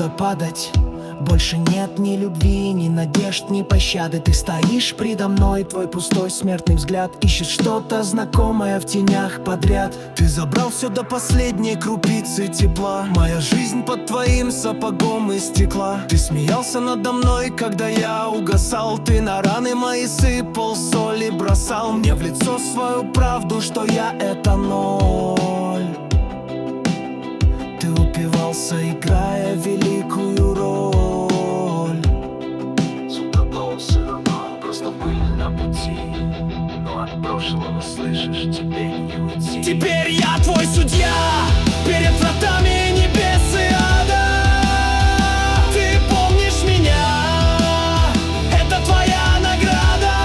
куда падать. Больше нет ни любви, ни надежд, ни пощады. Ты стоишь предо мной, твой пустой смертный взгляд ищет что-то знакомое в тенях подряд. Ты забрал все до последней крупицы тепла. Моя жизнь под твоим сапогом из стекла. Ты смеялся надо мной, когда я угасал. Ты на раны мои сыпал соль и бросал мне в лицо свою правду, что я — это ноль. Ты упивался, играя великую роль. Все равно просто пыль на пути, но от прошлого, слышишь, тебе не уйти. Теперь я твой судья перед вратами небес и ада. Ты помнишь меня, это твоя награда.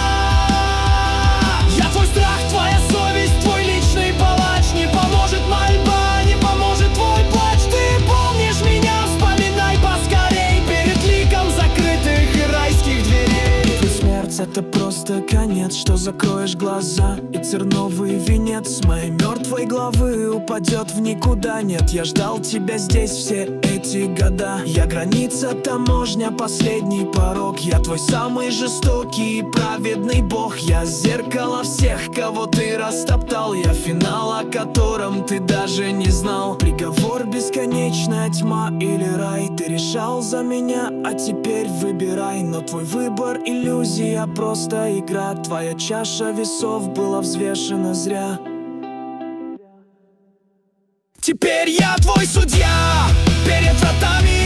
Я твой страх, твоя совесть, твой личный палач. Не поможет мольба, не поможет твой плач. Ты помнишь меня, вспоминай поскорей перед ликом закрытых райских дверей. Твой смерть — это просто конец, что закроешь глаза, и терновый венец с моей мертвой головы упадет в никуда. Нет, я ждал тебя здесь все эти года. Я граница, таможня, последний порог. Я твой самый жестокий и праведный бог. Я зеркало всех, кого ты растоптал. Я финал, о котором ты даже не знал. Приговор — бесконечная тьма или рай. Ты решал за меня, а теперь выбирай. Но твой выбор — иллюзия, просто игра. Твоя чаша весов была взвешена зря. Теперь я твой судья перед вратами